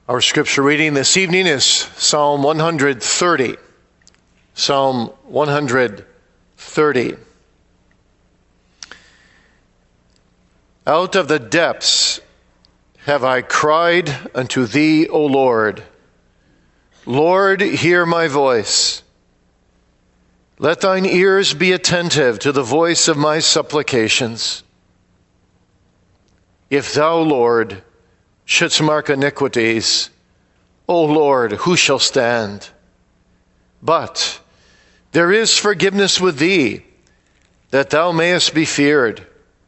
Our scripture reading this evening is Psalm 130. Psalm 130. Out of the depths have I cried unto thee, O Lord. Lord, hear my voice. Let thine ears be attentive to the voice of my supplications. If thou, Lord, shouldst mark iniquities, O Lord, who shall stand? But there is forgiveness with thee, that thou mayest be feared.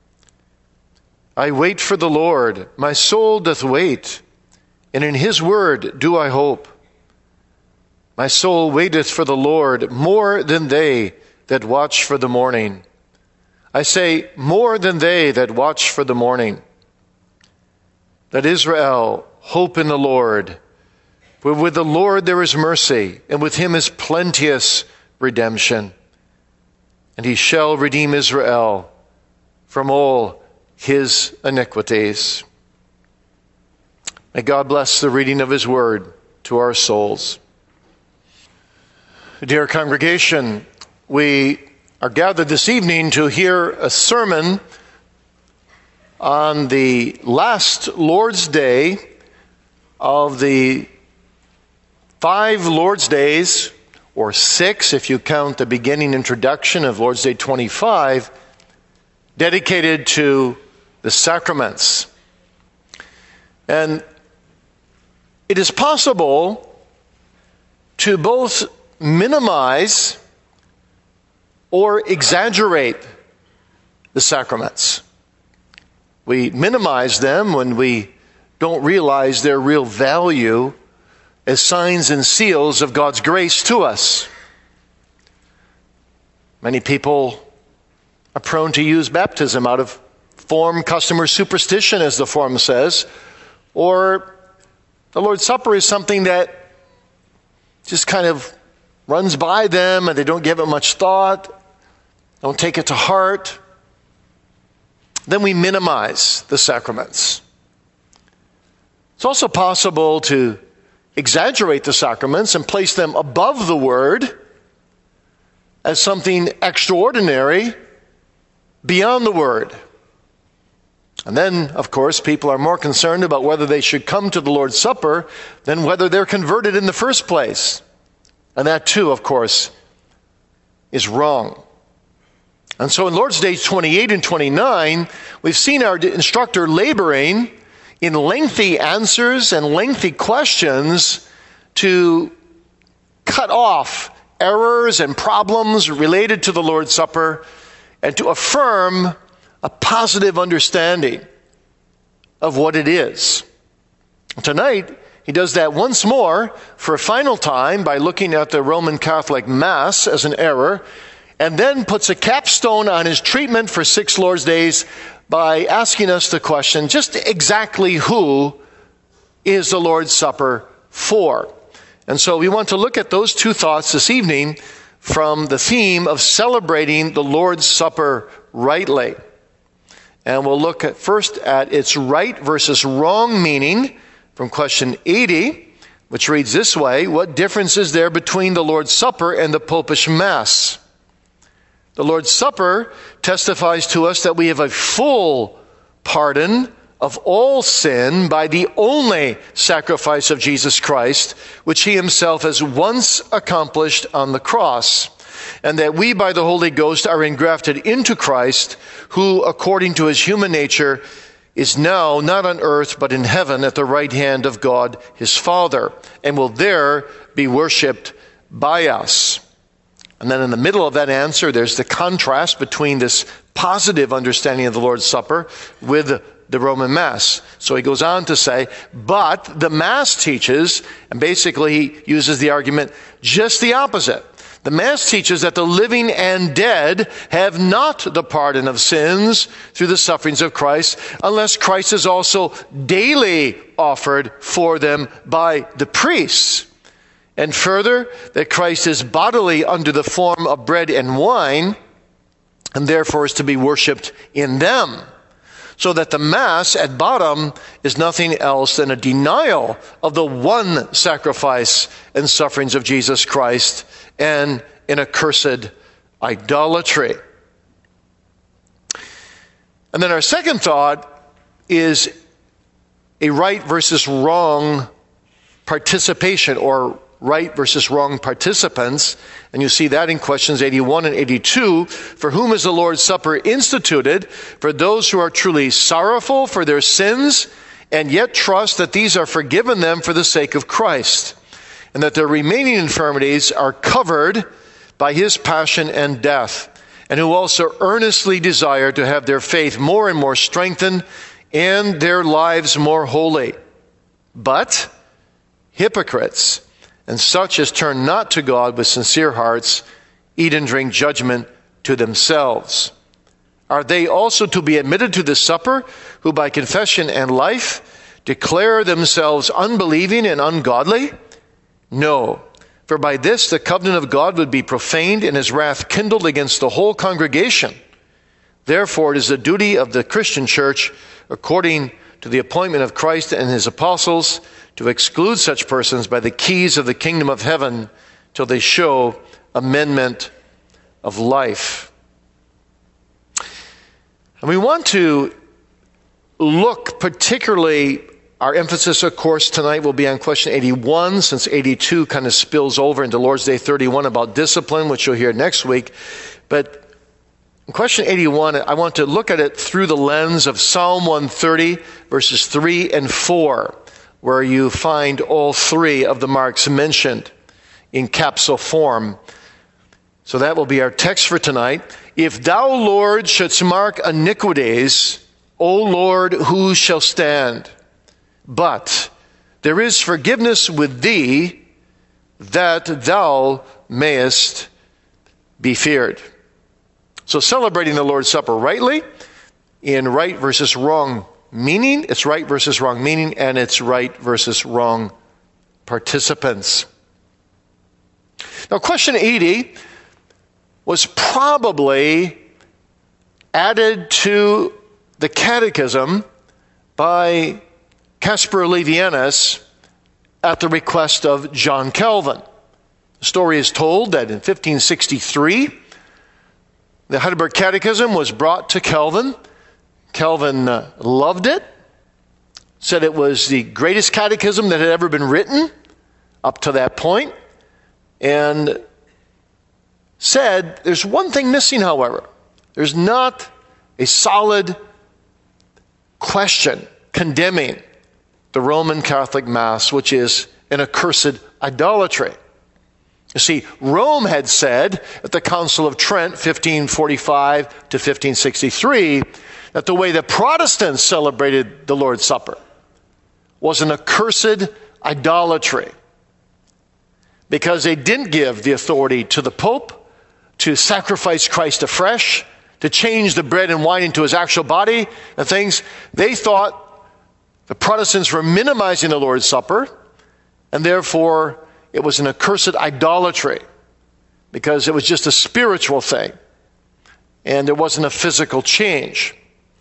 I wait for the Lord, my soul doth wait, and in his word do I hope. My soul waiteth for the Lord more than they that watch for the morning. I say, more than they that watch for the morning. Let Israel hope in the Lord. For with the Lord there is mercy, and with him is plenteous redemption. And he shall redeem Israel from all his iniquities. May God bless the reading of his word to our souls. Dear congregation, we are gathered this evening to hear a sermon on the last Lord's Day of the 5 Lord's Days, or 6 if you count the beginning introduction of Lord's Day 25, dedicated to the sacraments. And it is possible to both minimize or exaggerate the sacraments. We minimize them when we don't realize their real value as signs and seals of God's grace to us. Many people are prone to use baptism out of form, custom, or superstition, as the form says, or the Lord's Supper is something that just kind of runs by them and they don't give it much thought, don't take it to heart. Then we minimize the sacraments. It's also possible to exaggerate the sacraments and place them above the Word as something extraordinary beyond the Word. And then, of course, people are more concerned about whether they should come to the Lord's Supper than whether they're converted in the first place. And that too, of course, is wrong. And so in Lord's Days 28 and 29, we've seen our instructor laboring in lengthy answers and lengthy questions to cut off errors and problems related to the Lord's Supper and to affirm a positive understanding of what it is. Tonight, he does that once more for a final time by looking at the Roman Catholic Mass as an error, and then puts a capstone on his treatment for 6 Lord's Days by asking us the question, just exactly who is the Lord's Supper for? And so we want to look at those two thoughts this evening from the theme of celebrating the Lord's Supper rightly. And we'll look first at its right versus wrong meaning from question 80, which reads this way: what difference is there between the Lord's Supper and the Popish Mass? The Lord's Supper testifies to us that we have a full pardon of all sin by the only sacrifice of Jesus Christ, which he himself has once accomplished on the cross, and that we by the Holy Ghost are engrafted into Christ, who, according to his human nature, is now not on earth but in heaven at the right hand of God his Father, and will there be worshipped by us. And then in the middle of that answer, there's the contrast between this positive understanding of the Lord's Supper with the Roman Mass. So he goes on to say, but the Mass teaches, and basically he uses the argument just the opposite. The Mass teaches that the living and dead have not the pardon of sins through the sufferings of Christ, unless Christ is also daily offered for them by the priests. And further, that Christ is bodily under the form of bread and wine, and therefore is to be worshipped in them. So that the Mass at bottom is nothing else than a denial of the one sacrifice and sufferings of Jesus Christ and an accursed idolatry. And then our second thought is a right versus wrong participation, or right versus wrong participants. And you see that in questions 81 and 82. For whom is the Lord's Supper instituted? For those who are truly sorrowful for their sins and yet trust that these are forgiven them for the sake of Christ, and that their remaining infirmities are covered by his passion and death, and who also earnestly desire to have their faith more and more strengthened and their lives more holy. But hypocrites and such as turn not to God with sincere hearts, eat and drink judgment to themselves. Are they also to be admitted to the supper, who by confession and life declare themselves unbelieving and ungodly? No, for by this the covenant of God would be profaned, and his wrath kindled against the whole congregation. Therefore it is the duty of the Christian church, according to the appointment of Christ and his apostles, to exclude such persons by the keys of the kingdom of heaven till they show amendment of life. And we want to look particularly, our emphasis, of course, tonight will be on question 81, since 82 kind of spills over into Lord's Day 31 about discipline, which you'll hear next week. But in question 81, I want to look at it through the lens of Psalm 130, verses 3 and 4, where you find all three of the marks mentioned in capsule form. So that will be our text for tonight. If thou, Lord, shouldst mark iniquities, O Lord, who shall stand? But there is forgiveness with thee, that thou mayest be feared. So celebrating the Lord's Supper rightly, in right versus wrong meaning, it's right versus wrong meaning, and it's right versus wrong participants. Now, question 80 was probably added to the catechism by Caspar Olevianus at the request of John Calvin. The story is told that in 1563, the Heidelberg Catechism was brought to Calvin. Calvin loved it, said it was the greatest catechism that had ever been written up to that point, and said there's one thing missing, however. There's not a solid question condemning the Roman Catholic Mass, which is an accursed idolatry. You see, Rome had said at the Council of Trent, 1545 to 1563, that the way the Protestants celebrated the Lord's Supper was an accursed idolatry, because they didn't give the authority to the Pope to sacrifice Christ afresh, to change the bread and wine into his actual body and things. They thought the Protestants were minimizing the Lord's Supper, and therefore it was an accursed idolatry, because it was just a spiritual thing, and there wasn't a physical change.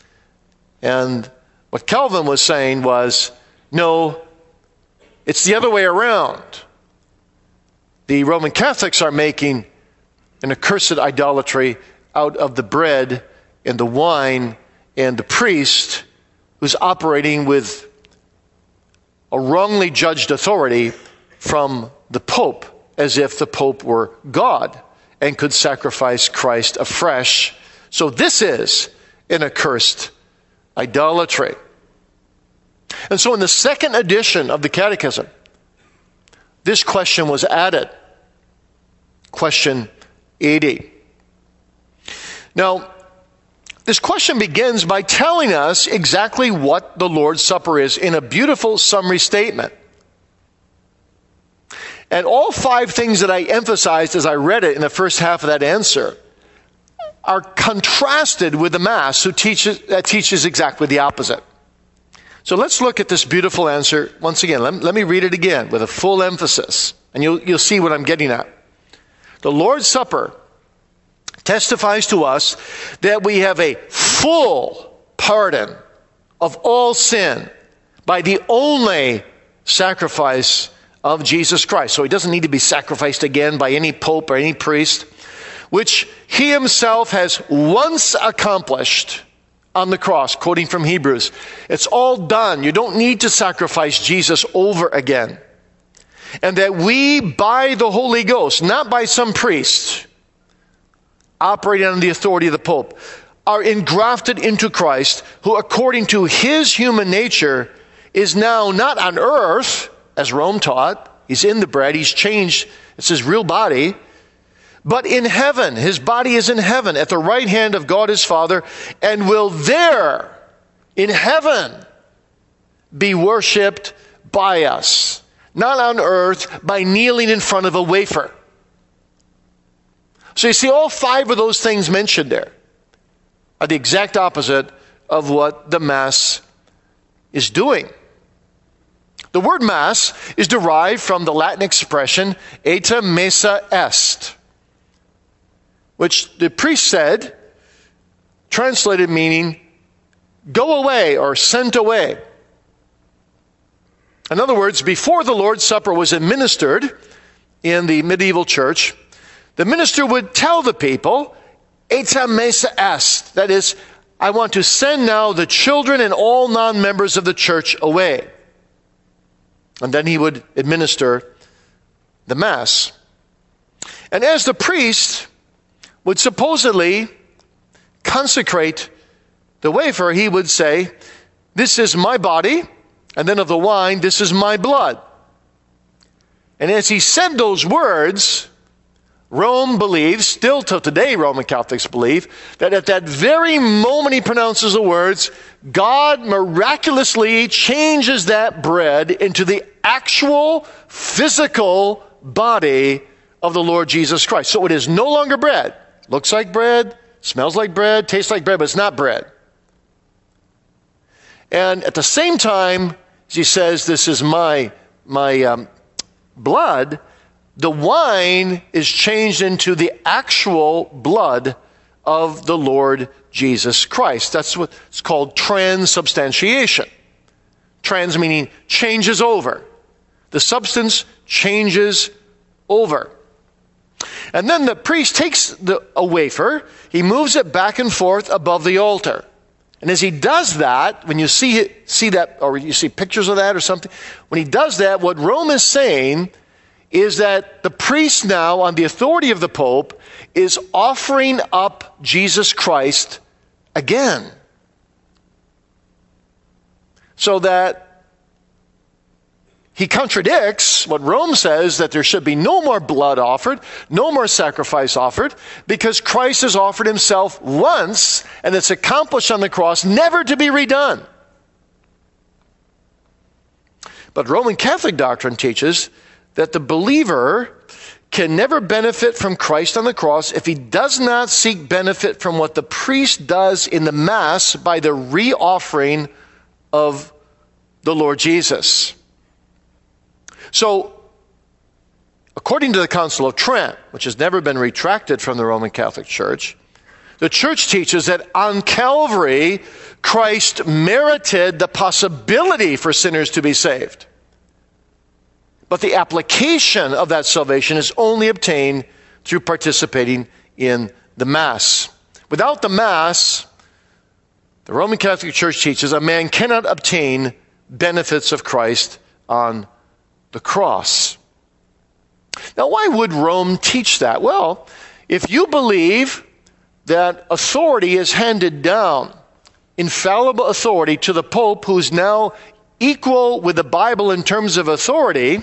And what Calvin was saying was, no, it's the other way around. The Roman Catholics are making an accursed idolatry out of the bread and the wine and the priest who's operating with a wrongly judged authority from the Pope, as if the Pope were God and could sacrifice Christ afresh. So this is an accursed idolatry. And so in the second edition of the Catechism, this question was added. Question 80. Now, this question begins by telling us exactly what the Lord's Supper is in a beautiful summary statement. And all five things that I emphasized as I read it in the first half of that answer are contrasted with the Mass, that teaches exactly the opposite. So let's look at this beautiful answer once again. Let me read it again with a full emphasis, and you'll see what I'm getting at. The Lord's Supper testifies to us that we have a full pardon of all sin by the only sacrifice of Jesus Christ. So he doesn't need to be sacrificed again by any pope or any priest, which he himself has once accomplished on the cross, quoting from Hebrews. It's all done. You don't need to sacrifice Jesus over again. And that we, by the Holy Ghost, not by some priest operating under the authority of the Pope, are engrafted into Christ, who according to his human nature is now not on earth, as Rome taught. He's in the bread. He's changed. It's his real body. But in heaven, his body is in heaven at the right hand of God his Father, and will there, in heaven, be worshipped by us. Not on earth, by kneeling in front of a wafer. So you see, all five of those things mentioned there are the exact opposite of what the Mass is doing. The word Mass is derived from the Latin expression eta missa est, which the priest said, translated meaning go away or sent away. In other words, before the Lord's Supper was administered in the medieval church, the minister would tell the people, eta missa est, that is, I want to send now the children and all non-members of the church away. And then he would administer the Mass. And as the priest would supposedly consecrate the wafer, he would say, this is my body, and then of the wine, this is my blood. And as he said those words, Rome believes, still till today Roman Catholics believe, that at that very moment he pronounces the words, God miraculously changes that bread into the actual physical body of the Lord Jesus Christ. So it is no longer bread. Looks like bread, smells like bread, tastes like bread, but it's not bread. And at the same time, as he says, this is my blood, the wine is changed into the actual blood of the Lord Jesus Christ. That's what's called transubstantiation. Trans meaning changes over. The substance changes over. And then the priest takes a wafer, he moves it back and forth above the altar. And as he does that, when you see that, or you see pictures of that or something, when he does that, what Rome is saying is that the priest now, on the authority of the Pope, is offering up Jesus Christ again. So that he contradicts what Rome says, that there should be no more blood offered, no more sacrifice offered, because Christ has offered himself once, and it's accomplished on the cross, never to be redone. But Roman Catholic doctrine teaches that the believer can never benefit from Christ on the cross if he does not seek benefit from what the priest does in the Mass by the re-offering of the Lord Jesus. So, according to the Council of Trent, which has never been retracted from the Roman Catholic Church, the Church teaches that on Calvary, Christ merited the possibility for sinners to be saved. But the application of that salvation is only obtained through participating in the Mass. Without the Mass, the Roman Catholic Church teaches a man cannot obtain benefits of Christ on the cross. Now, why would Rome teach that? Well, if you believe that authority is handed down, infallible authority to the Pope, who's now equal with the Bible in terms of authority,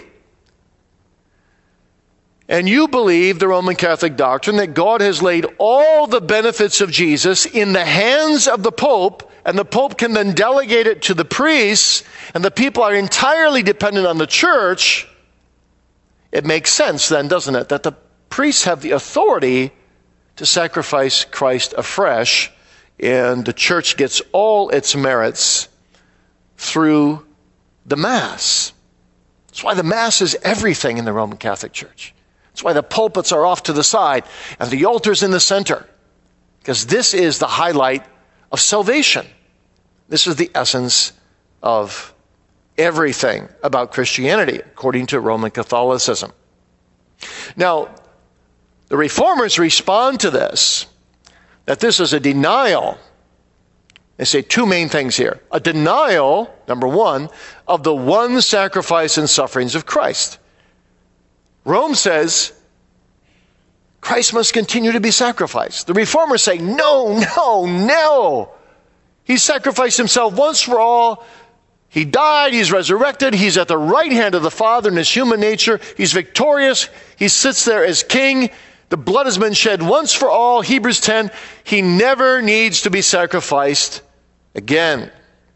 and you believe the Roman Catholic doctrine that God has laid all the benefits of Jesus in the hands of the Pope, and the Pope can then delegate it to the priests, and the people are entirely dependent on the church, it makes sense then, doesn't it, that the priests have the authority to sacrifice Christ afresh, and the church gets all its merits through the Mass. That's why the Mass is everything in the Roman Catholic Church. That's why the pulpits are off to the side and the altar's in the center, because this is the highlight of salvation. This is the essence of everything about Christianity, according to Roman Catholicism. Now, the Reformers respond to this, that this is a denial. They say two main things here. A denial, number one, of the one sacrifice and sufferings of Christ. Rome says Christ must continue to be sacrificed. The Reformers say, no. He sacrificed himself once for all. He died, he's resurrected, he's at the right hand of the Father in his human nature. He's victorious. He sits there as king. The blood has been shed once for all. Hebrews 10, he never needs to be sacrificed again.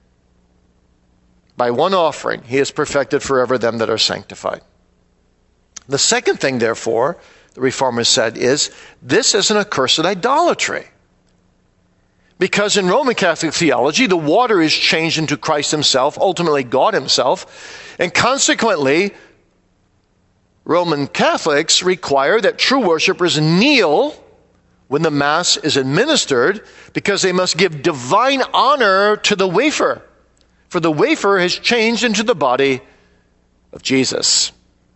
By one offering, he has perfected forever them that are sanctified. The second thing, therefore, the Reformers said is, this is an accursed idolatry. Because in Roman Catholic theology, the water is changed into Christ himself, ultimately God himself, and consequently, Roman Catholics require that true worshipers kneel when the Mass is administered because they must give divine honor to the wafer, for the wafer has changed into the body of Jesus.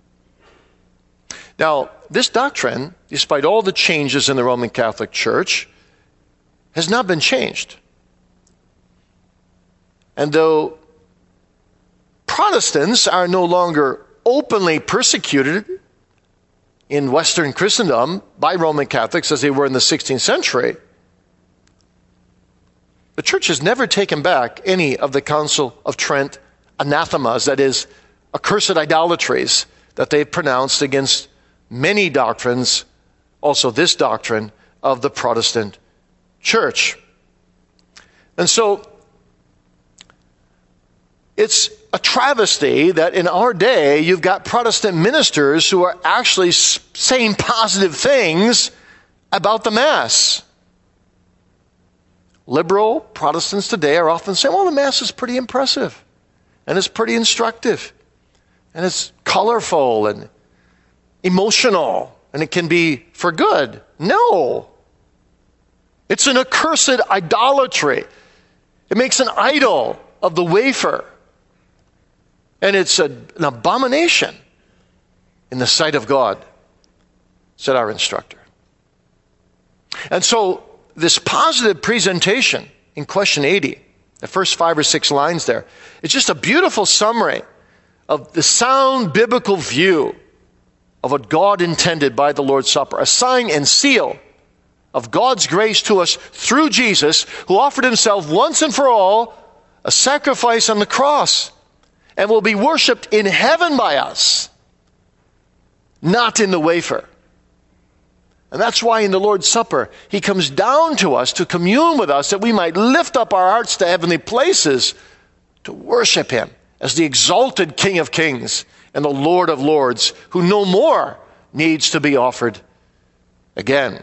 Now, this doctrine, despite all the changes in the Roman Catholic Church, has not been changed. And though Protestants are no longer openly persecuted in Western Christendom by Roman Catholics as they were in the 16th century, the church has never taken back any of the Council of Trent anathemas, that is, accursed idolatries that they've pronounced against many doctrines, also this doctrine of the Protestant church. And so it's a travesty that in our day you've got Protestant ministers who are actually saying positive things about the Mass. Liberal Protestants today are often saying, well, the Mass is pretty impressive, and it's pretty instructive, and it's colorful and emotional, and it can be for good. No. It's an accursed idolatry. It makes an idol of the wafer. And it's an abomination in the sight of God, said our instructor. And so this positive presentation in question 80, the first 5 or 6 lines there, it's just a beautiful summary of the sound biblical view of what God intended by the Lord's Supper, a sign and seal of God's grace to us through Jesus, who offered himself once and for all, a sacrifice on the cross, and will be worshiped in heaven by us, not in the wafer. And that's why in the Lord's Supper, he comes down to us to commune with us, that we might lift up our hearts to heavenly places to worship him as the exalted King of Kings and the Lord of Lords, who no more needs to be offered again.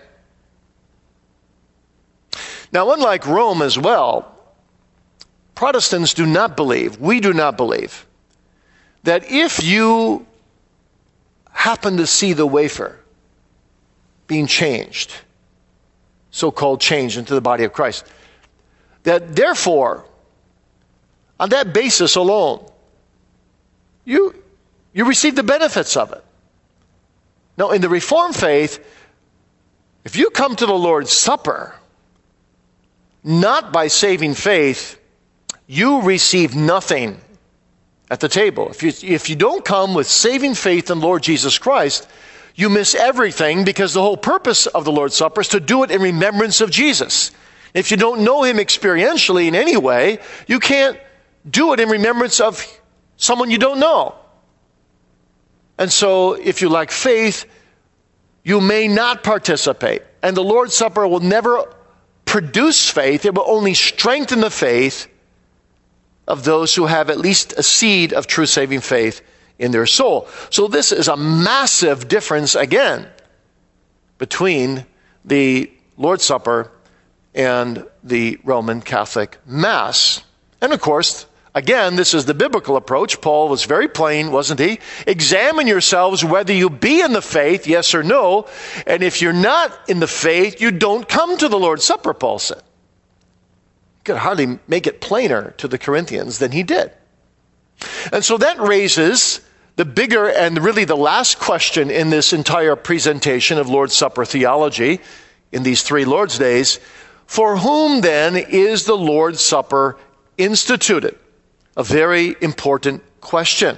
Now, unlike Rome as well, Protestants do not believe, we do not believe, that if you happen to see the wafer being changed, so-called changed into the body of Christ, that therefore, on that basis alone, you receive the benefits of it. Now, in the Reformed faith, if you come to the Lord's Supper not by saving faith, you receive nothing at the table. If you don't come with saving faith in Lord Jesus Christ, you miss everything, because the whole purpose of the Lord's Supper is to do it in remembrance of Jesus. If you don't know him experientially in any way, you can't do it in remembrance of someone you don't know. And so if you lack faith, you may not participate. And the Lord's Supper will never produce faith. It will only strengthen the faith of those who have at least a seed of true saving faith in their soul. So this is a massive difference, again, between the Lord's Supper and the Roman Catholic Mass. And of course, again, this is the biblical approach. Paul was very plain, wasn't he? Examine yourselves whether you be in the faith, yes or no. And if you're not in the faith, you don't come to the Lord's Supper, Paul said. could hardly make it plainer to the Corinthians than he did. And so that raises the bigger and really the last question in this entire presentation of Lord's Supper theology in these 3 Lord's Days. For whom then is the Lord's Supper instituted? A very important question.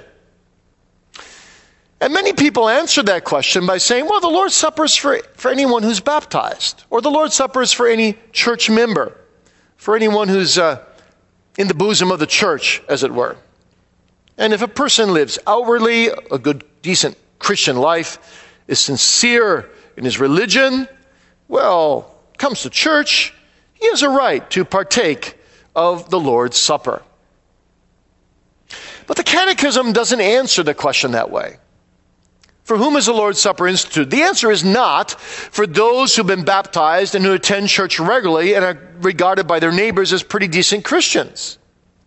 And many people answer that question by saying, well, the Lord's Supper is for anyone who's baptized, or the Lord's Supper is for any church member, for anyone who's in the bosom of the church, as it were. And if a person lives outwardly a good, decent Christian life, is sincere in his religion, well, comes to church, he has a right to partake of the Lord's Supper. But the Catechism doesn't answer the question that way. For whom is the Lord's Supper instituted? The answer is not for those who've been baptized and who attend church regularly and are regarded by their neighbors as pretty decent Christians.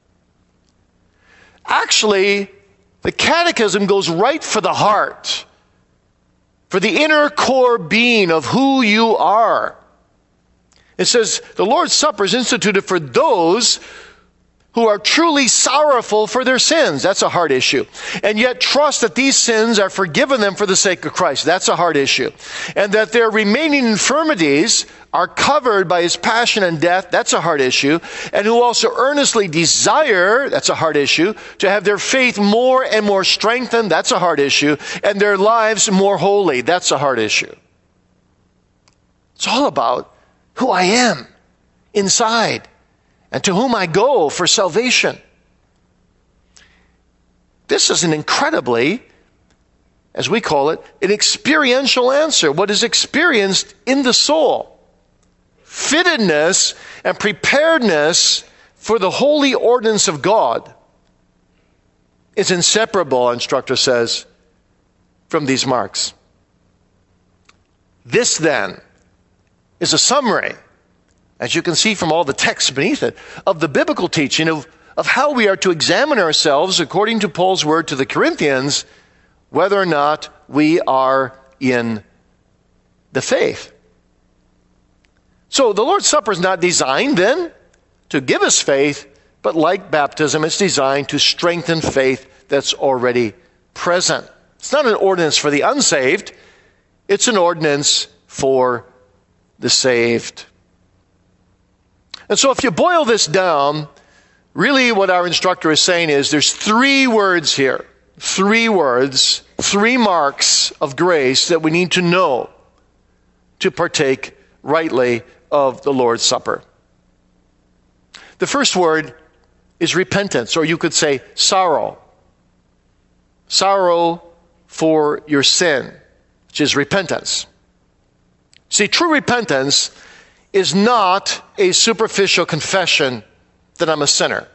Actually, the Catechism goes right for the heart, for the inner core being of who you are. It says the Lord's Supper is instituted for those who are truly sorrowful for their sins. That's a hard issue. And yet trust that these sins are forgiven them for the sake of Christ. That's a hard issue. And that their remaining infirmities are covered by his passion and death. That's a hard issue. And who also earnestly desire, that's a hard issue, to have their faith more and more strengthened. That's a hard issue. And their lives more holy. That's a hard issue. It's all about who I am inside, and to whom I go for salvation. This is an incredibly, as we call it, an experiential answer. What is experienced in the soul. Fittedness and preparedness for the holy ordinance of God is inseparable, our instructor says, from these marks. This then is a summary, as you can see from all the text beneath it, of the biblical teaching of how we are to examine ourselves, according to Paul's word to the Corinthians, whether or not we are in the faith. So the Lord's Supper is not designed then to give us faith, but like baptism, it's designed to strengthen faith that's already present. It's not an ordinance for the unsaved, it's an ordinance for the saved. And so if you boil this down, really what our instructor is saying is there's 3 words here, 3 words, 3 marks of grace that we need to know to partake rightly of the Lord's Supper. The first word is repentance, or you could say sorrow. Sorrow for your sin, which is repentance. See, true repentance is not a superficial confession that I'm a sinner.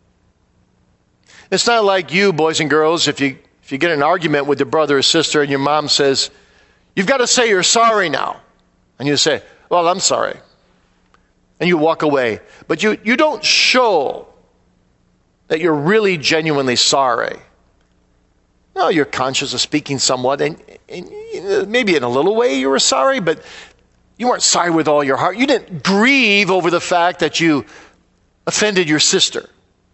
It's not like you, boys and girls, if you get in an argument with your brother or sister and your mom says, you've got to say you're sorry now. And you say, well, I'm sorry. And you walk away. But you don't show that you're really genuinely sorry. No, you're conscious of speaking somewhat, and maybe in a little way you were sorry, but you weren't sorry with all your heart. You didn't grieve over the fact that you offended your sister.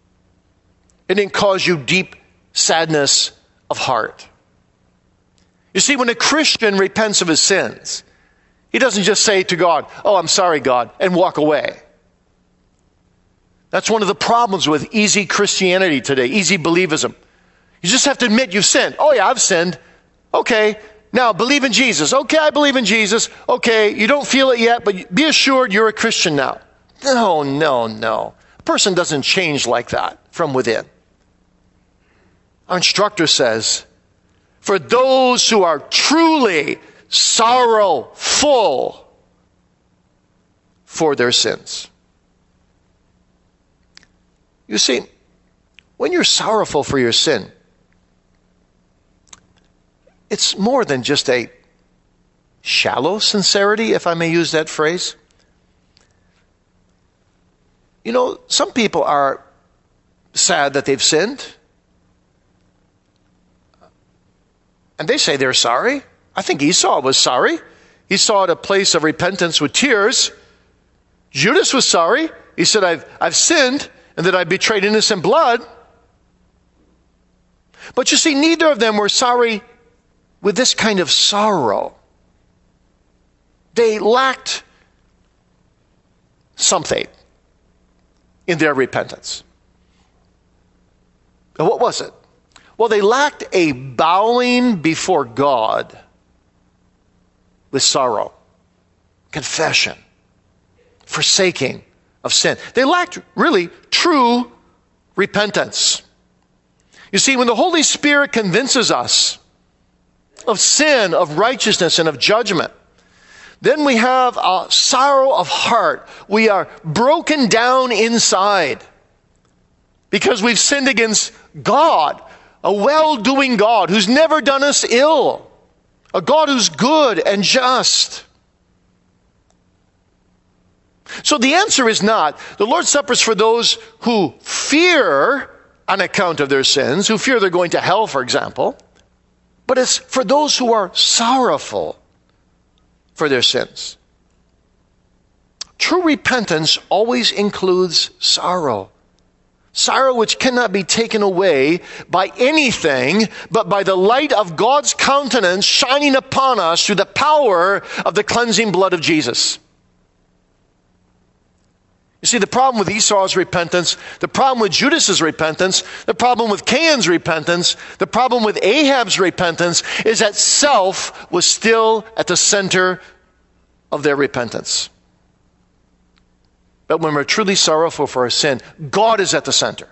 It didn't cause you deep sadness of heart. You see, when a Christian repents of his sins, he doesn't just say to God, oh, I'm sorry, God, and walk away. That's one of the problems with easy Christianity today, easy believism. You just have to admit you've sinned. Oh yeah, I've sinned. Okay, now believe in Jesus. Okay, I believe in Jesus. Okay, you don't feel it yet, but be assured you're a Christian now. No. A person doesn't change like that from within. Our instructor says, for those who are truly sorrowful for their sins. You see, when you're sorrowful for your sin, it's more than just a shallow sincerity, if I may use that phrase. You know, some people are sad that they've sinned, and they say they're sorry. I think Esau was sorry. He sought a place of repentance with tears. Judas was sorry. He said, I've sinned and that I betrayed innocent blood. But you see, neither of them were sorry with this kind of sorrow. They lacked something in their repentance. And what was it? Well, they lacked a bowing before God with sorrow, confession, forsaking of sin. They lacked really true repentance. You see, when the Holy Spirit convinces us of sin, of righteousness, and of judgment, then we have a sorrow of heart. We are broken down inside because we've sinned against God, a well-doing God who's never done us ill, a God who's good and just. So the answer is not, the Lord's Supper is for those who fear on account of their sins, who fear they're going to hell, for example, but it's for those who are sorrowful for their sins. True repentance always includes sorrow. Sorrow which cannot be taken away by anything but by the light of God's countenance shining upon us through the power of the cleansing blood of Jesus. You see, the problem with Esau's repentance, the problem with Judas's repentance, the problem with Cain's repentance, the problem with Ahab's repentance is that self was still at the center of their repentance. But when we're truly sorrowful for our sin, God is at the center.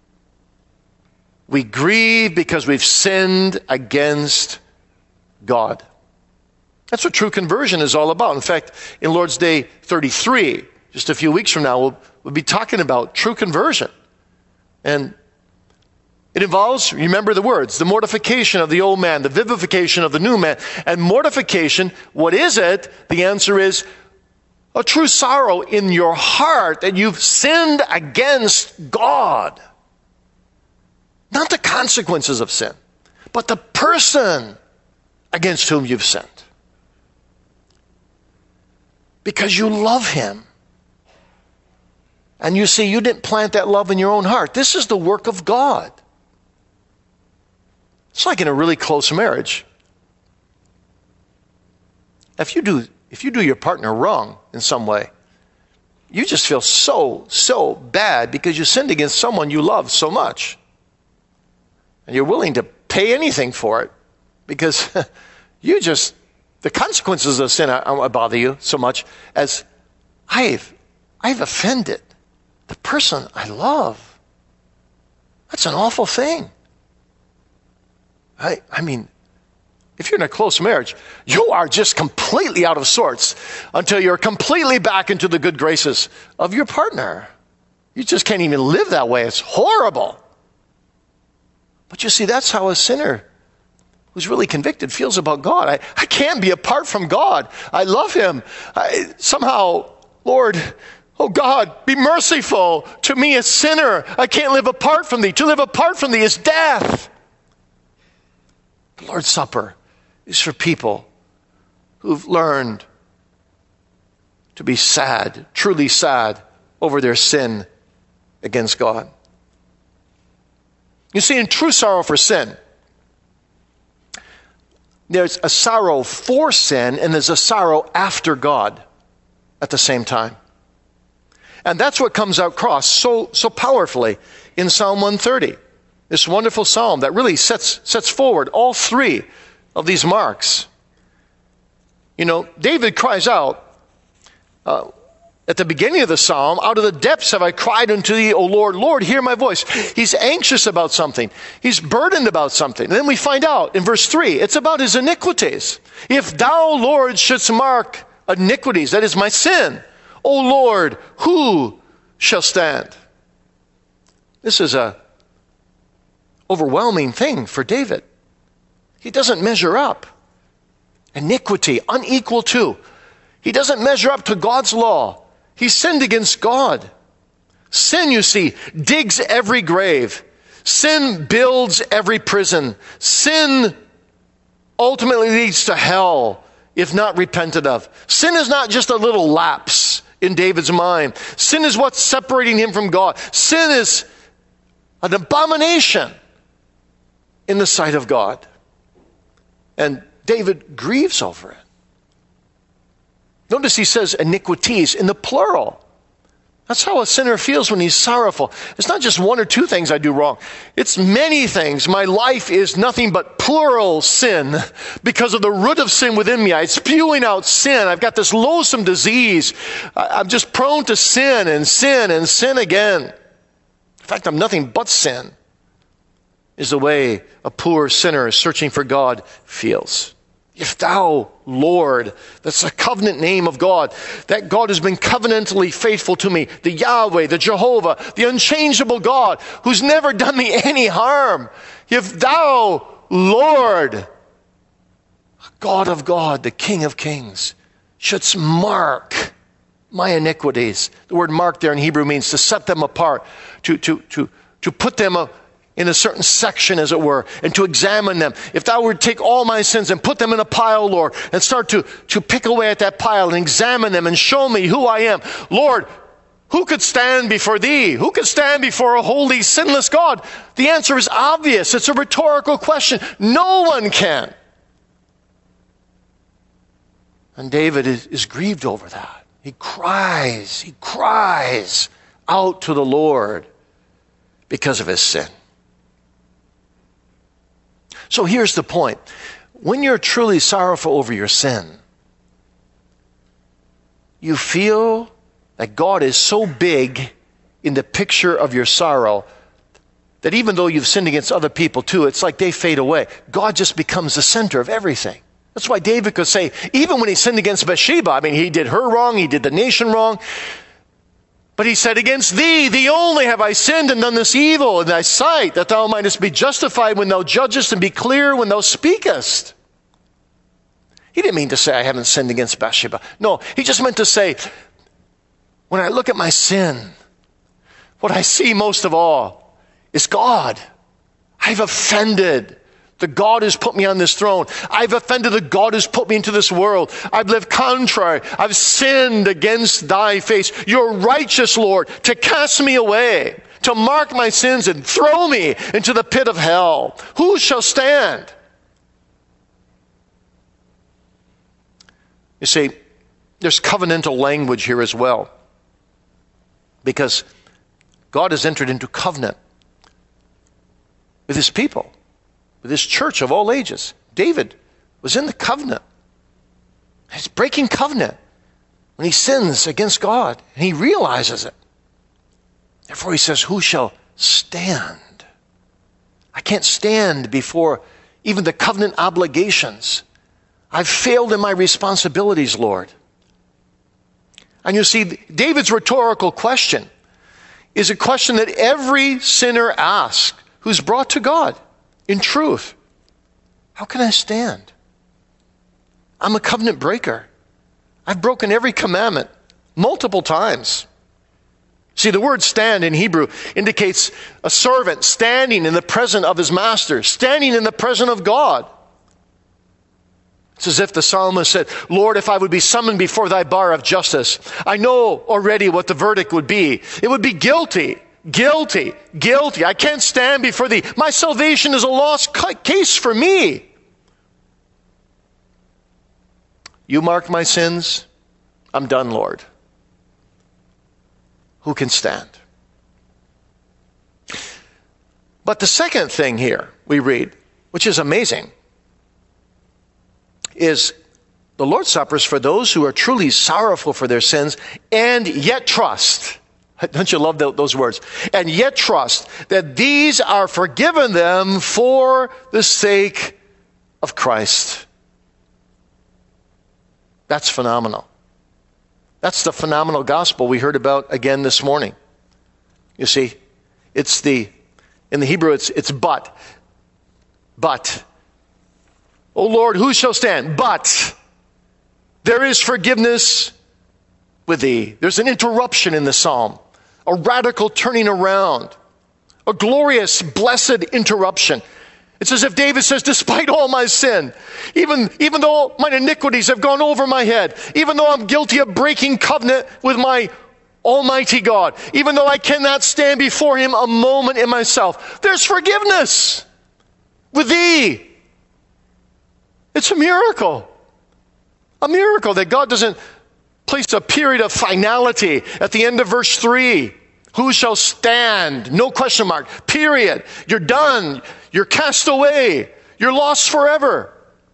We grieve because we've sinned against God. That's what true conversion is all about. In fact, in Lord's Day 33, just a few weeks from now, we'll be talking about true conversion. And it involves, remember the words, the mortification of the old man, the vivification of the new man. And mortification, what is it? The answer is a true sorrow in your heart that you've sinned against God. Not the consequences of sin, but the person against whom you've sinned. Because you love him. And you see, you didn't plant that love in your own heart. This is the work of God. It's like in a really close marriage. If you do your partner wrong in some way, you just feel so bad because you sinned against someone you love so much. And you're willing to pay anything for it because the consequences of sin bother you so much as I've offended the person I love. That's an awful thing. I mean, if you're in a close marriage, you are just completely out of sorts until you're completely back into the good graces of your partner. You just can't even live that way. It's horrible. But you see, that's how a sinner who's really convicted feels about God. I can't be apart from God. I love him. Somehow, Lord, oh God, be merciful to me, a sinner. I can't live apart from thee. To live apart from thee is death. The Lord's Supper is for people who've learned to be sad, truly sad, over their sin against God. You see, in true sorrow for sin, there's a sorrow for sin and there's a sorrow after God at the same time. And that's what comes out across so powerfully in Psalm 130. This wonderful psalm that really sets forward all three of these marks. You know, David cries out at the beginning of the psalm, out of the depths have I cried unto thee, O Lord. Lord, hear my voice. He's anxious about something. He's burdened about something. And then we find out in verse 3, it's about his iniquities. If thou, Lord, shouldst mark iniquities, that is my sin, O Lord, who shall stand? This is a overwhelming thing for David. He doesn't measure up. Iniquity, unequal to. He doesn't measure up to God's law. He sinned against God. Sin, you see, digs every grave. Sin builds every prison. Sin ultimately leads to hell if not repented of. Sin is not just a little lapse in David's mind. Sin is what's separating him from God. Sin is an abomination in the sight of God. And David grieves over it. Notice he says iniquities in the plural. That's how a sinner feels when he's sorrowful. It's not just one or two things I do wrong. It's many things. My life is nothing but plural sin because of the root of sin within me. I'm spewing out sin. I've got this loathsome disease. I'm just prone to sin and sin and sin again. In fact, I'm nothing but sin, is the way a poor sinner searching for God feels. If thou, Lord, that's the covenant name of God, that God has been covenantally faithful to me, the Yahweh, the Jehovah, the unchangeable God, who's never done me any harm. If thou, Lord, God of God, the King of kings, shouldst mark my iniquities. The word mark there in Hebrew means to set them apart, to put them in a certain section, as it were, and to examine them. If thou were to take all my sins and put them in a pile, Lord, and start to pick away at that pile and examine them and show me who I am. Lord, who could stand before thee? Who could stand before a holy, sinless God? The answer is obvious. It's a rhetorical question. No one can. And David is grieved over that. He cries out to the Lord because of his sin. So here's the point. When you're truly sorrowful over your sin, you feel that God is so big in the picture of your sorrow that even though you've sinned against other people too, it's like they fade away. God just becomes the center of everything. That's why David could say, even when he sinned against Bathsheba, I mean, he did her wrong, he did the nation wrong, but he said, against thee only have I sinned and done this evil in thy sight, that thou mightest be justified when thou judgest and be clear when thou speakest. He didn't mean to say, I haven't sinned against Bathsheba. No, he just meant to say, when I look at my sin, what I see most of all is God. I've offended the God who's put me on this throne. I've offended the God who's put me into this world. I've lived contrary. I've sinned against thy face. You're righteous, Lord, to cast me away, to mark my sins and throw me into the pit of hell. Who shall stand? You see, there's covenantal language here as well, because God has entered into covenant with his people, with his church of all ages. David was in the covenant. He's breaking covenant when he sins against God, and he realizes it. Therefore he says, who shall stand? I can't stand before even the covenant obligations. I've failed in my responsibilities, Lord. And you see, David's rhetorical question is a question that every sinner asks who's brought to God in truth. How can I stand? I'm a covenant breaker. I've broken every commandment multiple times. See, the word stand in Hebrew indicates a servant standing in the presence of his master, standing in the presence of God. It's as if the psalmist said, Lord, if I would be summoned before thy bar of justice, I know already what the verdict would be. It would be guilty, guilty, guilty. I can't stand before thee. My salvation is a lost case for me. You mark my sins. I'm done, Lord. Who can stand? But the second thing here we read, which is amazing, is the Lord's Supper is for those who are truly sorrowful for their sins and yet trust. Don't you love those words? And yet trust that these are forgiven them for the sake of Christ. That's phenomenal. That's the phenomenal gospel we heard about again this morning. You see, in the Hebrew it's but. But. O Lord, who shall stand? But there is forgiveness with thee. There's an interruption in the psalm, a radical turning around, a glorious, blessed interruption. It's as if David says, despite all my sin, even though my iniquities have gone over my head, even though I'm guilty of breaking covenant with my Almighty God, even though I cannot stand before him a moment in myself, there's forgiveness with thee. It's a miracle. A miracle that God doesn't place a period of finality at the end of verse 3. Who shall stand? No question mark. Period. You're done. You're cast away. You're lost forever.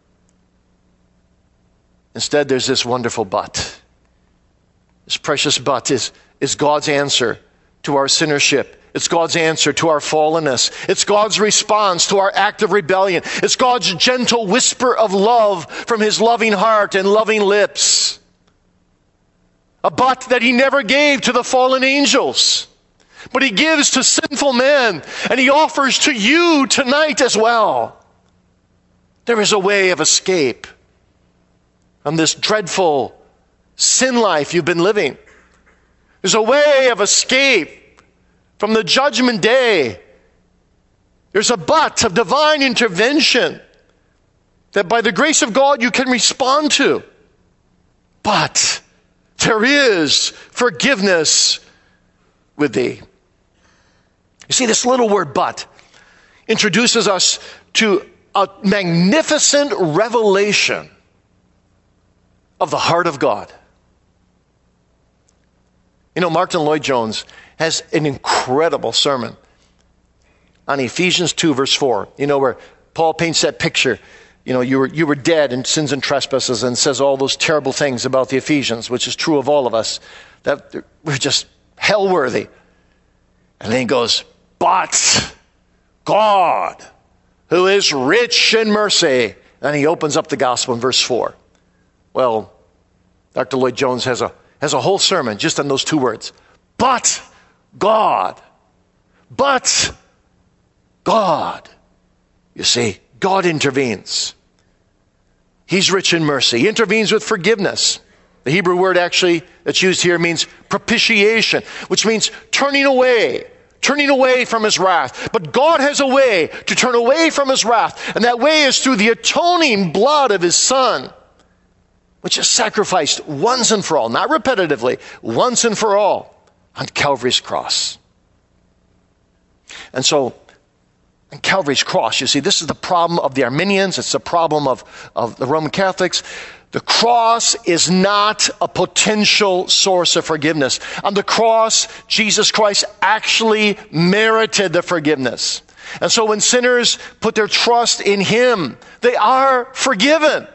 Instead, there's this wonderful but. This precious but is God's answer to our sinnership. It's God's answer to our fallenness. It's God's response to our act of rebellion. It's God's gentle whisper of love from his loving heart and loving lips. A but that he never gave to the fallen angels, but he gives to sinful men, and he offers to you tonight as well. There is a way of escape from this dreadful sin life you've been living. There's a way of escape from the judgment day. There's a but of divine intervention that by the grace of God you can respond to. But there is forgiveness with thee. You see, this little word but introduces us to a magnificent revelation of the heart of God. You know, Martin Lloyd-Jones has an incredible sermon on Ephesians 2, verse 4. You know, where Paul paints that picture. You know, you were dead in sins and trespasses, and says all those terrible things about the Ephesians, which is true of all of us, that we're just hell-worthy. And then he goes, but God, who is rich in mercy. And he opens up the gospel in verse 4. Well, Dr. Lloyd-Jones has a whole sermon just on those two words. But God. But God. You see, God intervenes. He's rich in mercy. He intervenes with forgiveness. The Hebrew word actually that's used here means propitiation, which means turning away from his wrath. But God has a way to turn away from his wrath, and that way is through the atoning blood of his Son, which is sacrificed once and for all, not repetitively, once and for all on Calvary's cross. And so, on Calvary's cross, you see, this is the problem of the Arminians. It's the problem of the Roman Catholics. The cross is not a potential source of forgiveness. On the cross, Jesus Christ actually merited the forgiveness. And so when sinners put their trust in him, they are forgiven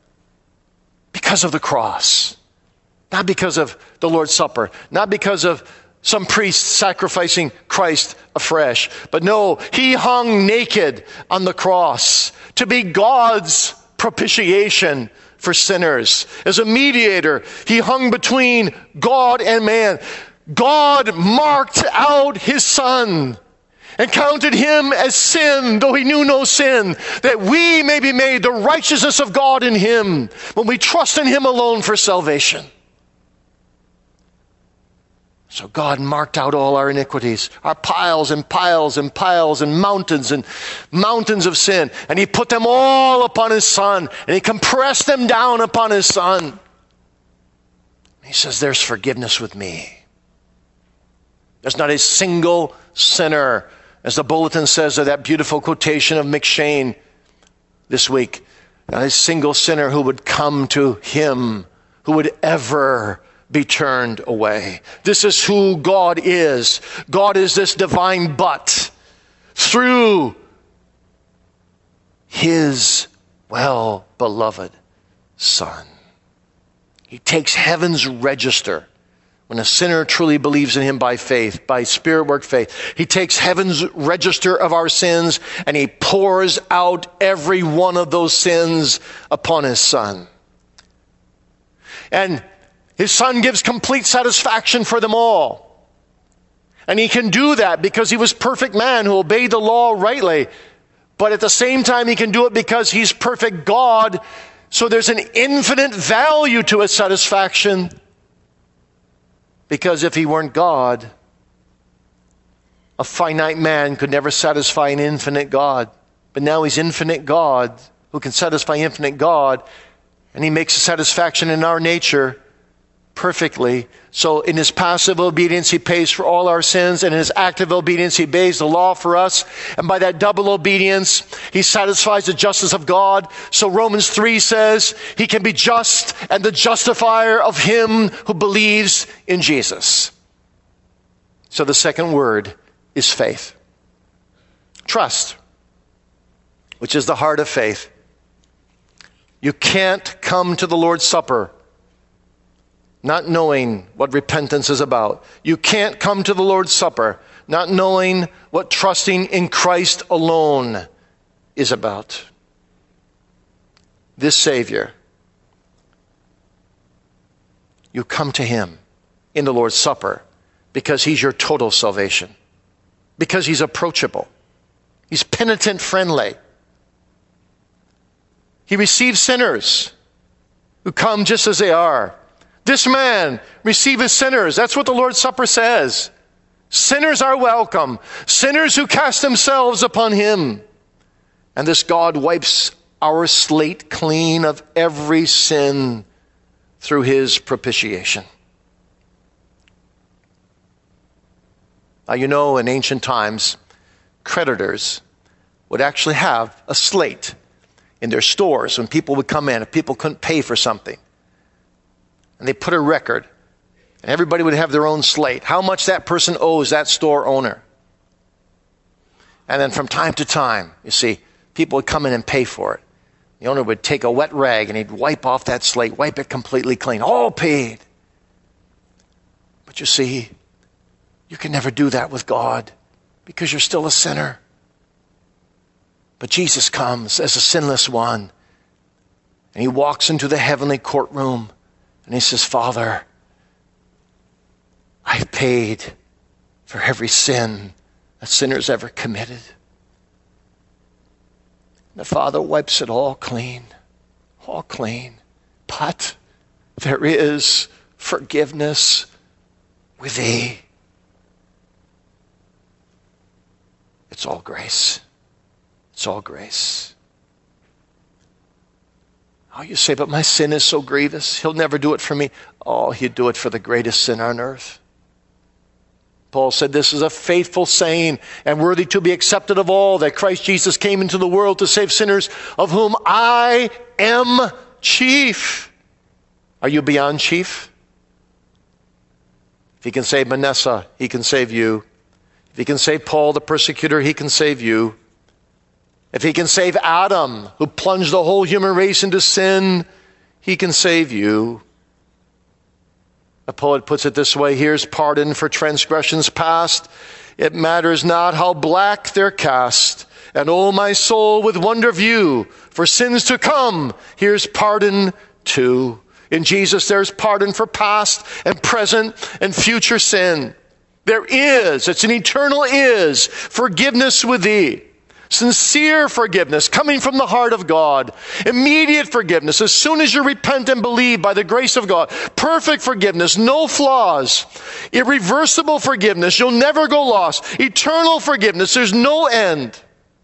because of the cross. Not because of the Lord's Supper. Not because of some priest sacrificing Christ afresh. But no, he hung naked on the cross to be God's propitiation for sinners. As a mediator, he hung between God and man. God marked out his Son and counted him as sin, though he knew no sin, that we may be made the righteousness of God in him when we trust in him alone for salvation. So God marked out all our iniquities, our piles and piles and piles and mountains of sin. And he put them all upon his Son. And he compressed them down upon his Son. He says, there's forgiveness with me. There's not a single sinner, as the bulletin says of that beautiful quotation of McShane this week, not a single sinner who would come to him, who would ever be turned away. This is who God is. God is this divine but through his well-beloved Son. He takes heaven's register when a sinner truly believes in him by faith, by Spirit-work faith. He takes heaven's register of our sins and he pours out every one of those sins upon his Son. And his Son gives complete satisfaction for them all. And he can do that because he was perfect man who obeyed the law rightly. But at the same time, he can do it because he's perfect God. So there's an infinite value to his satisfaction. Because if he weren't God, a finite man could never satisfy an infinite God. But now he's infinite God who can satisfy infinite God, and he makes a satisfaction in our nature perfectly. So in his passive obedience, he pays for all our sins, and in his active obedience, he obeys the law for us. And by that double obedience, he satisfies the justice of God. So Romans 3 says he can be just and the justifier of him who believes in Jesus. So the second word is faith. Trust, which is the heart of faith. You can't come to the Lord's Supper not knowing what repentance is about. You can't come to the Lord's Supper not knowing what trusting in Christ alone is about. This Savior, you come to him in the Lord's Supper because he's your total salvation, because he's approachable, he's penitent friendly. He receives sinners who come just as they are. This man receiveth sinners. That's what the Lord's Supper says. Sinners are welcome. Sinners who cast themselves upon him. And this God wipes our slate clean of every sin through his propitiation. Now, you know, in ancient times, creditors would actually have a slate in their stores when people would come in, if people couldn't pay for something. And they put a record, and everybody would have their own slate, how much that person owes that store owner. And then from time to time, you see, people would come in and pay for it. The owner would take a wet rag and he'd wipe off that slate, wipe it completely clean, all paid. But you see, you can never do that with God because you're still a sinner. But Jesus comes as a sinless one, and he walks into the heavenly courtroom, and he says, Father, I've paid for every sin a sinner's ever committed. The Father wipes it all clean, all clean. But there is forgiveness with thee. It's all grace. It's all grace. Oh, you say, but my sin is so grievous. He'll never do it for me. Oh, he'd do it for the greatest sin on earth. Paul said this is a faithful saying and worthy to be accepted of all, that Christ Jesus came into the world to save sinners, of whom I am chief. Are you beyond chief? If he can save Manasseh, he can save you. If he can save Paul the persecutor, he can save you. If he can save Adam, who plunged the whole human race into sin, he can save you. A poet puts it this way, here's pardon for transgressions past. It matters not how black they're cast. And oh, my soul, with wonder view, for sins to come, here's pardon too. In Jesus, there's pardon for past and present and future sin. There is, it's an eternal is, forgiveness with thee. Sincere forgiveness coming from the heart of God. Immediate forgiveness as soon as you repent and believe by the grace of God. Perfect forgiveness, no flaws. Irreversible forgiveness, you'll never go lost. Eternal forgiveness, there's no end.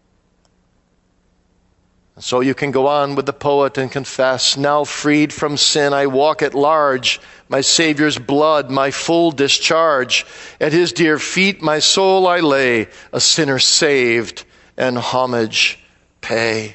And so you can go on with the poet and confess, now freed from sin, I walk at large. My Savior's blood, my full discharge. At his dear feet my soul I lay, a sinner saved, and homage pay.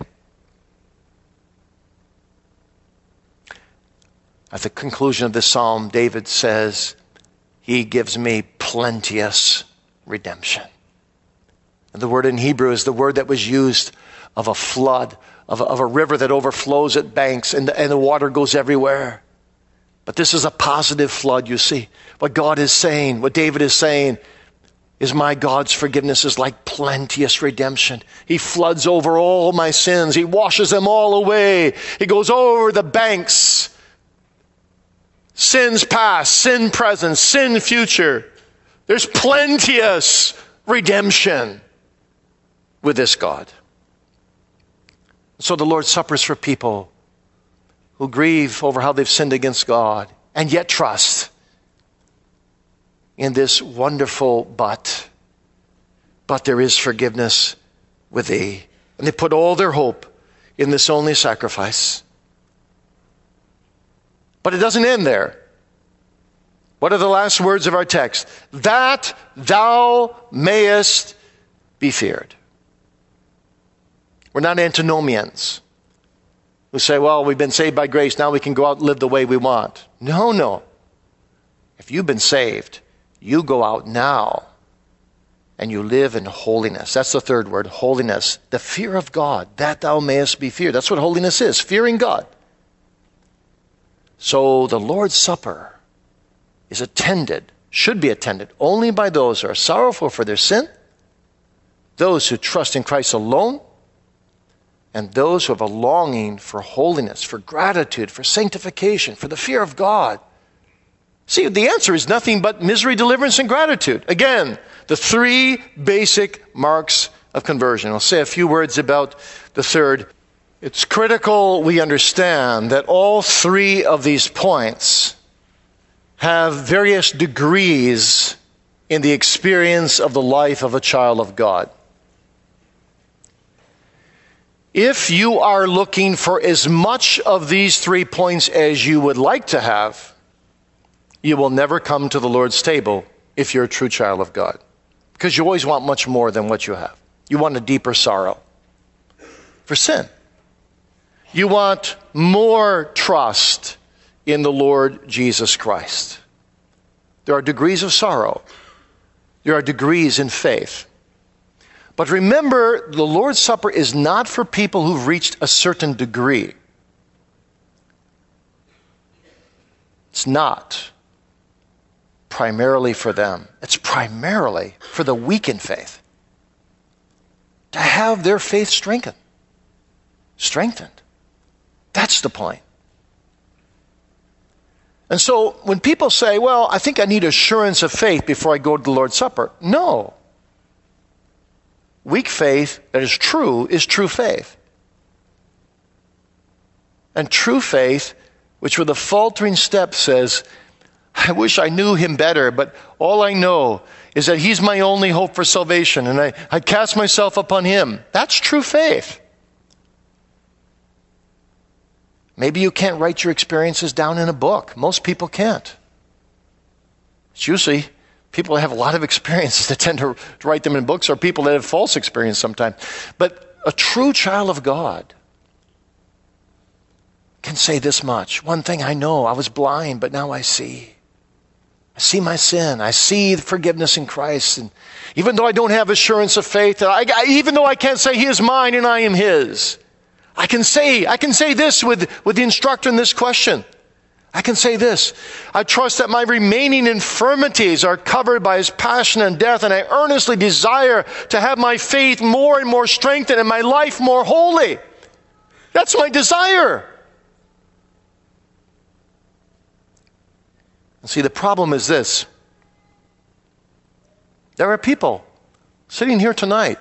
At the conclusion of this psalm, David says, he gives me plenteous redemption. And the word in Hebrew is the word that was used of a flood, of a river that overflows at banks and the water goes everywhere. But this is a positive flood, you see. What God is saying, what David is saying, is my God's forgiveness is like plenteous redemption. He floods over all my sins. He washes them all away. He goes over the banks. Sins past, sin present, sin future. There's plenteous redemption with this God. So the Lord's Supper is for people who grieve over how they've sinned against God and yet trust in this wonderful but there is forgiveness with thee. And they put all their hope in this only sacrifice. But it doesn't end there. What are the last words of our text? That thou mayest be feared. We're not antinomians who say, well, we've been saved by grace, now we can go out and live the way we want. No. If you've been saved, you go out now and you live in holiness. That's the third word, holiness. The fear of God, that thou mayest be feared. That's what holiness is, fearing God. So the Lord's Supper is attended, should be attended, only by those who are sorrowful for their sin, those who trust in Christ alone, and those who have a longing for holiness, for gratitude, for sanctification, for the fear of God. See, the answer is nothing but misery, deliverance, and gratitude. Again, the three basic marks of conversion. I'll say a few words about the third. It's critical we understand that all three of these points have various degrees in the experience of the life of a child of God. If you are looking for as much of these 3 points as you would like to have, you will never come to the Lord's table if you're a true child of God. Because you always want much more than what you have. You want a deeper sorrow for sin. You want more trust in the Lord Jesus Christ. There are degrees of sorrow. There are degrees in faith. But remember, the Lord's Supper is not for people who've reached a certain degree. It's not primarily for them. It's primarily for the weak in faith. To have their faith strengthened. That's the point. And so when people say, well, I think I need assurance of faith before I go to the Lord's Supper. No. Weak faith that is true faith. And true faith, which with a faltering step says, I wish I knew him better, but all I know is that he's my only hope for salvation, and I cast myself upon him. That's true faith. Maybe you can't write your experiences down in a book. Most people can't. It's usually people that have a lot of experiences that tend to write them in books, or people that have false experience sometimes. But a true child of God can say this much. One thing I know, I was blind, but now I see. I see my sin. I see the forgiveness in Christ. And even though I don't have assurance of faith, even though I can't say he is mine and I am his, I can say this with the instructor in this question. I can say this. I trust that my remaining infirmities are covered by his passion and death, and I earnestly desire to have my faith more and more strengthened and my life more holy. That's my desire. And see, the problem is this. There are people sitting here tonight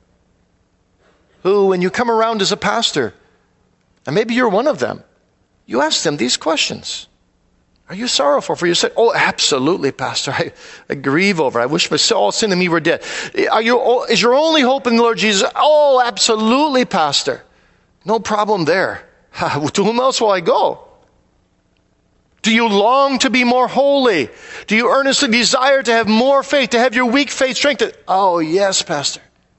who, when you come around as a pastor, and maybe you're one of them, you ask them these questions. Are you sorrowful for your sin? Oh, absolutely, Pastor. I grieve over it. I wish all sin in me were dead. Is your only hope in the Lord Jesus? Oh, absolutely, Pastor. No problem there. To whom else will I go? Do you long to be more holy? Do you earnestly desire to have more faith, to have your weak faith strengthened? Oh, yes, Pastor.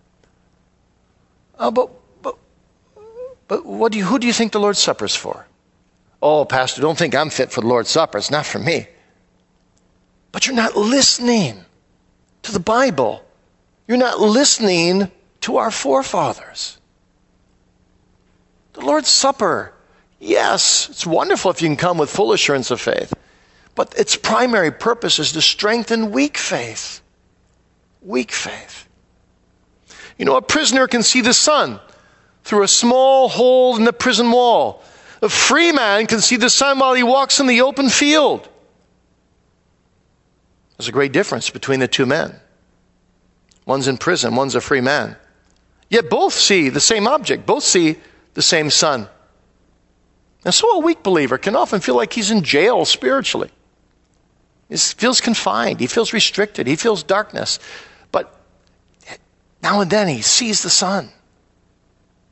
But who do you think the Lord's Supper is for? Oh, Pastor, don't think I'm fit for the Lord's Supper. It's not for me. But you're not listening to the Bible. You're not listening to our forefathers. The Lord's Supper, yes, it's wonderful if you can come with full assurance of faith. But its primary purpose is to strengthen weak faith. Weak faith. You know, a prisoner can see the sun through a small hole in the prison wall. A free man can see the sun while he walks in the open field. There's a great difference between the two men. One's in prison, one's a free man. Yet both see the same object, both see the same sun. And so a weak believer can often feel like he's in jail spiritually. He feels confined, he feels restricted, he feels darkness. But now and then he sees the sun.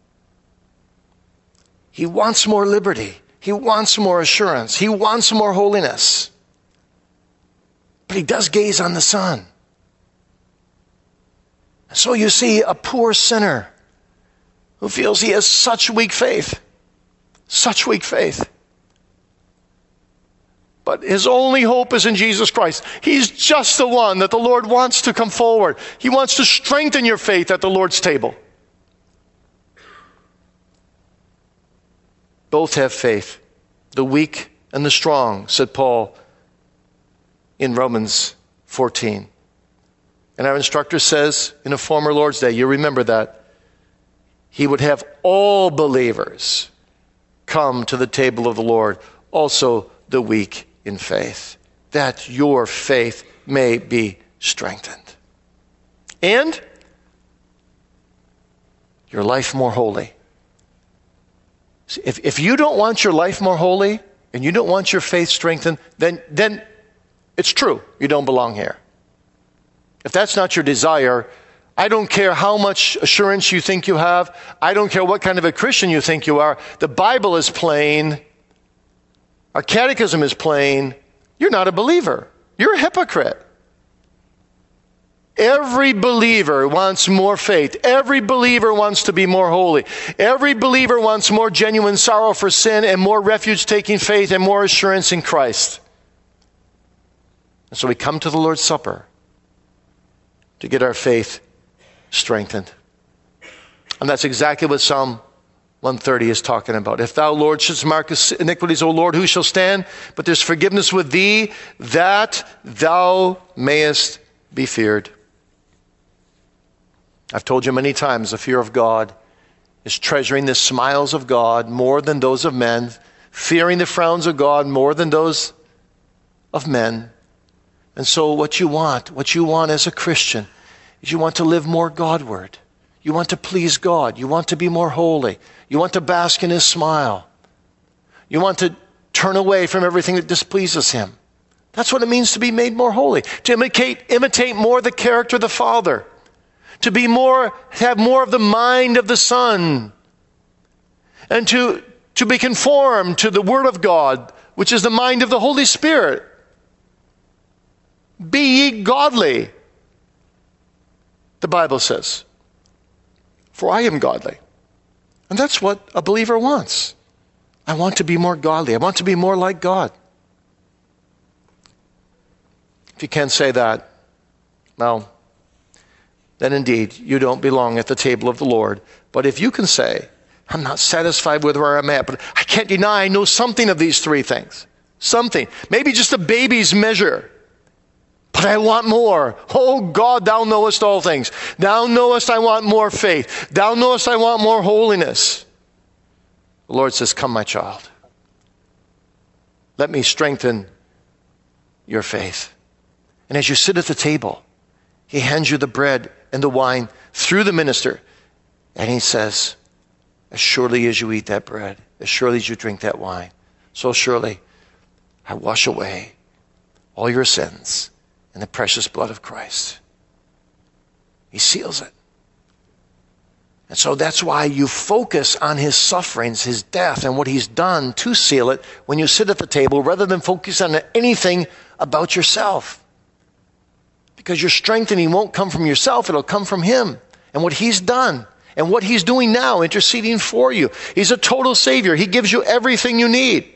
He wants more liberty. He wants more assurance. He wants more holiness. But he does gaze on the Son. So you see a poor sinner who feels he has such weak faith. But his only hope is in Jesus Christ. He's just the one that the Lord wants to come forward. He wants to strengthen your faith at the Lord's table. Both have faith, the weak and the strong, said Paul in Romans 14. And our instructor says in a former Lord's Day, you remember that, he would have all believers come to the table of the Lord, also the weak in faith, that your faith may be strengthened. And your life more holy. If you don't want your life more holy and you don't want your faith strengthened, then it's true, you don't belong here. If that's not your desire, I don't care how much assurance you think you have. I don't care what kind of a Christian you think you are. The Bible is plain. Our catechism is plain. You're not a believer. You're a hypocrite. Every believer wants more faith. Every believer wants to be more holy. Every believer wants more genuine sorrow for sin and more refuge-taking faith and more assurance in Christ. And so we come to the Lord's Supper to get our faith strengthened. And that's exactly what Psalm 130 is talking about. If thou, Lord, shouldst mark iniquities, O Lord, who shall stand? But there's forgiveness with thee, that thou mayest be feared. I've told you many times, the fear of God is treasuring the smiles of God more than those of men, fearing the frowns of God more than those of men. And so what you want as a Christian is you want to live more Godward. You want to please God. You want to be more holy. You want to bask in His smile. You want to turn away from everything that displeases Him. That's what it means to be made more holy. To imitate more the character of the Father. To have more of the mind of the Son. And to be conformed to the Word of God, which is the mind of the Holy Spirit. Be ye godly, the Bible says. For I am godly. And that's what a believer wants. I want to be more godly. I want to be more like God. If you can't say that, well, then indeed you don't belong at the table of the Lord. But if you can say, I'm not satisfied with where I'm at, but I can't deny I know something of these three things. Something. Maybe just a baby's measure. But I want more. Oh God, thou knowest all things. Thou knowest I want more faith. Thou knowest I want more holiness. The Lord says, come, my child. Let me strengthen your faith. And as you sit at the table, He hands you the bread and the wine through the minister. And He says, as surely as you eat that bread, as surely as you drink that wine, so surely I wash away all your sins in the precious blood of Christ. He seals it. And so that's why you focus on His sufferings, His death, and what He's done to seal it when you sit at the table, rather than focus on anything about yourself. Because your strengthening won't come from yourself, it'll come from Him and what He's done and what He's doing now, interceding for you. He's a total Savior. He gives you everything you need.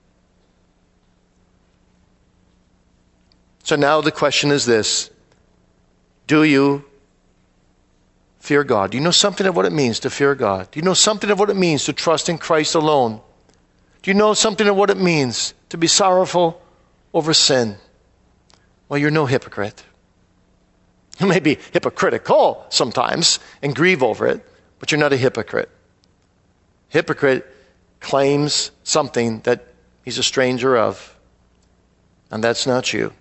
So now the question is this: do you fear God? Do you know something of what it means to fear God? Do you know something of what it means to trust in Christ alone? Do you know something of what it means to be sorrowful over sin? Well, you're no hypocrite. You may be hypocritical sometimes and grieve over it, but you're not a hypocrite. Hypocrite claims something that he's a stranger of, and that's not you.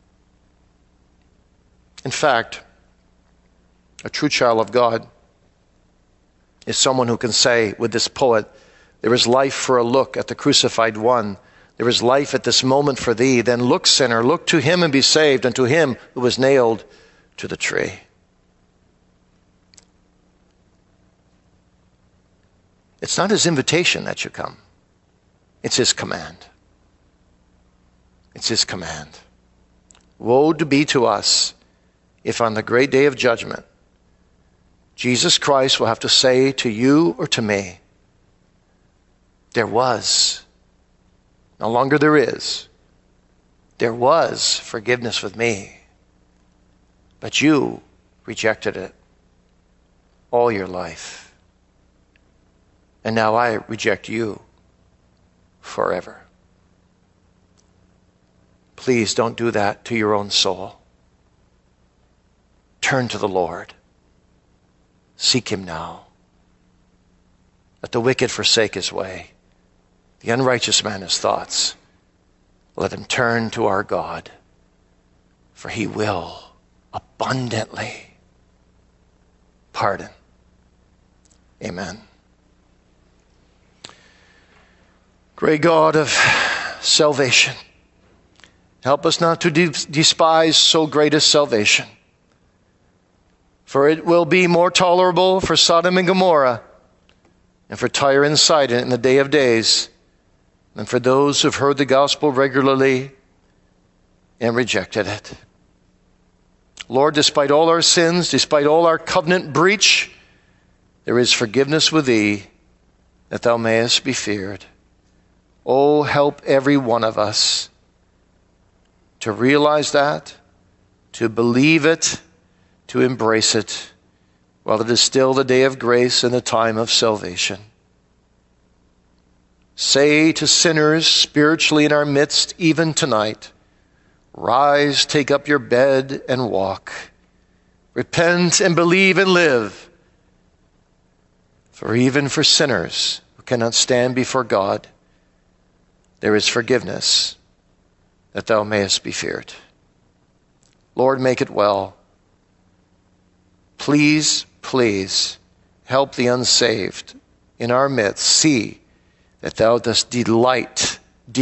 In fact, a true child of God is someone who can say with this poet, there is life for a look at the crucified one. There is life at this moment for thee. Then look, sinner, look to Him and be saved, and to Him who was nailed to the tree. It's not his invitation that you come. It's his command. It's his command. Woe to be to us if on the great day of judgment, Jesus Christ will have to say to you or to me, there was, no longer there is, there was forgiveness with me, but you rejected it all your life. And now I reject you forever. Please don't do that to your own soul. Turn to the Lord. Seek him now. Let the wicked forsake his way, the unrighteous man his thoughts. Let him turn to our God, for he will abundantly pardon. Amen. Great God of salvation, help us not to despise so great a salvation. For it will be more tolerable for Sodom and Gomorrah and for Tyre and Sidon in the day of days than for those who have heard the gospel regularly and rejected it. Lord, despite all our sins, despite all our covenant breach, there is forgiveness with thee, that thou mayest be feared. Oh, help every one of us to realize that, to believe it, to embrace it, while it is still the day of grace and the time of salvation. Say to sinners spiritually in our midst, even tonight, rise, take up your bed and walk. Repent and believe and live. For even for sinners who cannot stand before God, there is forgiveness, that thou mayest be feared. Lord, make it well. Please, please help the unsaved in our midst see that thou dost delight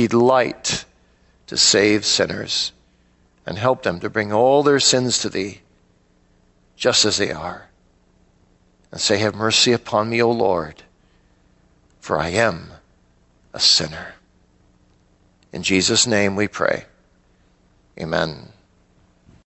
to save sinners, and help them to bring all their sins to thee, just as they are, and say, have mercy upon me, O Lord, for I am a sinner. In Jesus' name we pray. Amen.